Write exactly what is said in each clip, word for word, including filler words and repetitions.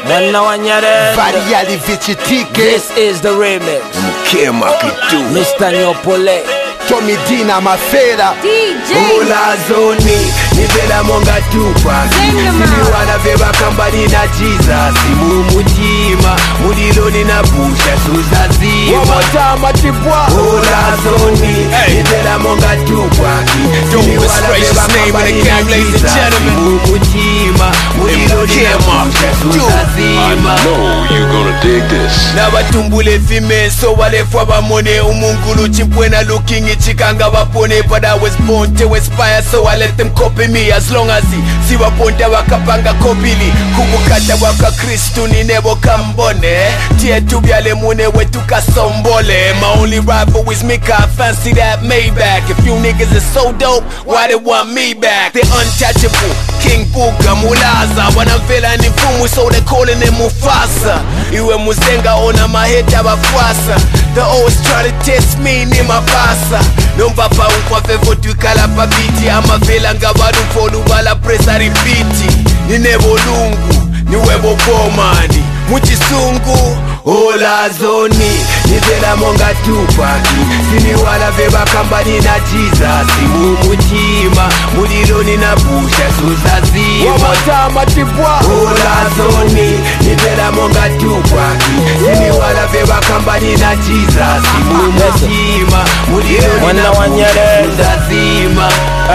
Variali Vichitike. This is the remix. Mister Nyopole, Tommy Dina Mafera D J Ola zoni nivela monga tupa Simiwana veba kambani na Jesus Simu mutima mulilo nina busha suzazima Wamotama Tibwa Ola zoni nivela monga tupa Simiwana veba kambani na Jesus Simu mutima mulilo nina busha suzazima I know you gonna dig this. Nabatumbule fime so wale fwa bamone umungulu chimpwena looking ichikanga bapone. But I was born to inspire, so I let them copy me. As long as he si waponte wakapanga kopili kubukata waka Kristu ni nebo kambone tie tubyale mune wetu kasombole. My only rival is Mika, I fancy that Maybach. If you niggas is so dope, why they want me back? They untouchable, King Buka Mulaza. When I'm feeling in fumu, so they calling him Mufasa. Iwe muzenga ona maheta bafuasa. The always try to test me ni mapasa. Nombapa unkwa fevo tukala pabiti. Ama vela nga wadu folu wala presa ripiti. Ni nebo lungu, ni webo bomani Muchisungu, ola zoni nivela monga tupaki. Sini wala veba kambani na Jesus Simu mutima, mulilo nina busha suzazima Wamotama Tibwa Ola zoni nivela monga tupaki. Sini wala veba kambani na Jesus Simu mutima, mulilo nina busha suzazima.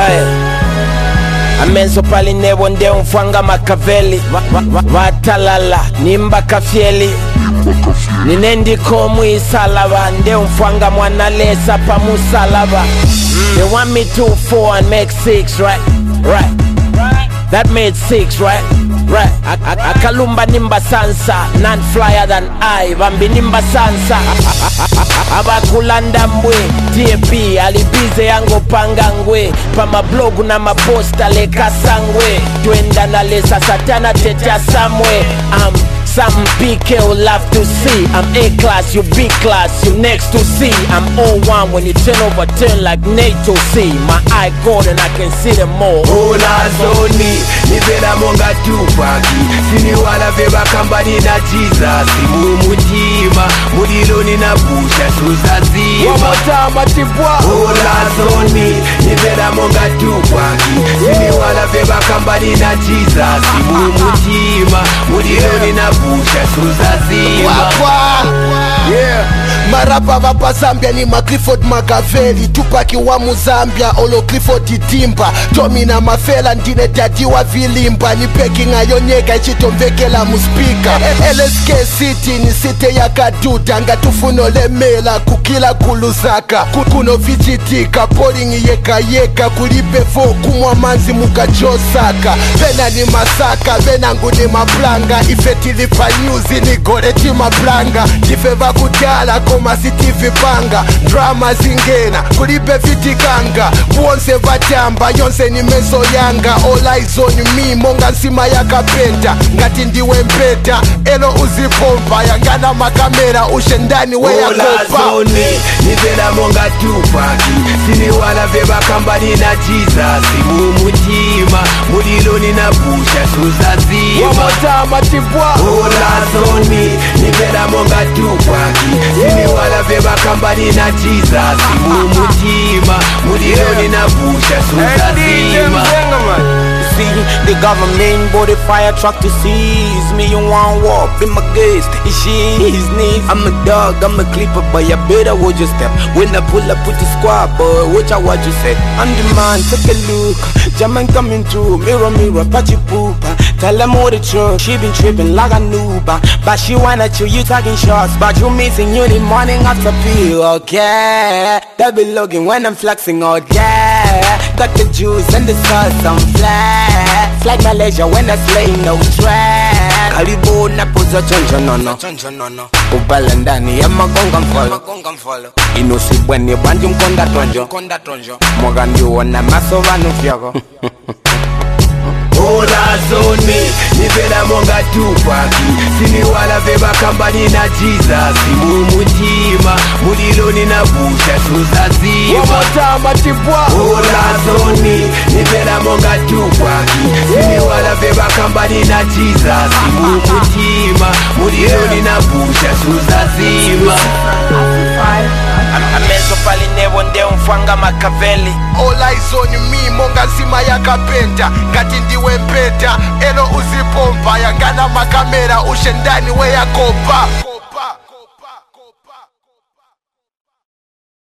Amenzo pali nebo nde umfwanga Makaveli Watalala nimba kafyeli Ninendiko muisalaba nde umfwanga mwanalesa pa musalaba. They want me to four and make six, right? Right. That made six, right? Right. Akalumba nimba sansa, none flyer than I. Bambi nimba sansa. Abakulanda mbwe T P alibize yango pangangwe. Pama blogu na maposta leka sangwe. Twenda na lesa satana tetea samwe. I'm some P K will love to see. I'm A-class, you B-class, you next to C. I'm O one when you turn over turn like NATO C. My eye gold and I can see them more. Ola zoni nivela monga tupaki. Sini wala veba kambani na Jesus Simu mutima, mulilo nina busha suzazima Wamotama Tibwa Ola zoni nivela monga tupaki. Sini wala veba kambani na Jesus Simu mutima, mulilo nina busha suzazima. Wapwa Yeah Marapa vapa Zambia ni ma Clifford Makaveli. Tupaki wa Muzambia olo Clifford Timba. Tommy na Mafela ndine dadi wa vilimba. Ni peki ngayonyeka ichitomvekela muspika. L S K City ni site ya kaduda. Nga tufuno lemela kukila kuluzaka. Kukuno vichitika polling yeka yeka. Kulipe fo kumwa manzi muka josaka. Vena ni masaka, vena ngu ni mablanga. Ifetilipa nyuzi ni goreti mablanga. Difeva kudala koma siti vipanga. Drama zingena kulipe vitikanga. Buonse vatamba yonse ni meso yanga. All eyes on me monga nsima ya kapenta. Ngati ndiwe mpeta elo uzipompa. Yangana makamera ushendani we ya kopa. Ola zoni nivela monga tupaki. Sini wala veba kambani na Jesus Simu mutima, mulilo nina busha suzazima Wamotama Tibwa Ola zoni nivela monga tupaki. Sini wala veba kambani na Jesus Simu mutima, mulilo nina busha suzazima. See, the government bought a fire truck to seize me. You want walk, be my guest, it's his knees. I'm a dog, I'm a clipper, but you better watch your step. When I pull up with the squad, boy, watch out what you say. I'm the man, take a look. German coming through, mirror, mirror, patchy pooper. Tell them all the truth, she been tripping like a nooba. But she wanna chill, you taking shots. But you missing you the morning after pill, okay? They be looking when I'm flexing, oh yeah. Got the juice and the sauce, I'm flat. Like Malaysia when I slay no track. Karibu napoza chonjo nono. Ubala ndani ya magonga mfolo. Inosibweni banji mkonda tonjo. Mwaga ndiwona masova nufyago. Ola zoni nivela monga tupaki siniwala vevakamba nina Jesus mumutima mulilo ninavusha tuzazima olazoni nivela monga tupaki siniwala vevakamba nina Jesus mumutima mulilo ninavusha tuzazima Amezo pali nebo nde umfanga Machiavelli. All eyes on me monga zima yakapenta ngati ndiwe mpeta elo uzipompa yangana makamera ushendani we yakopa.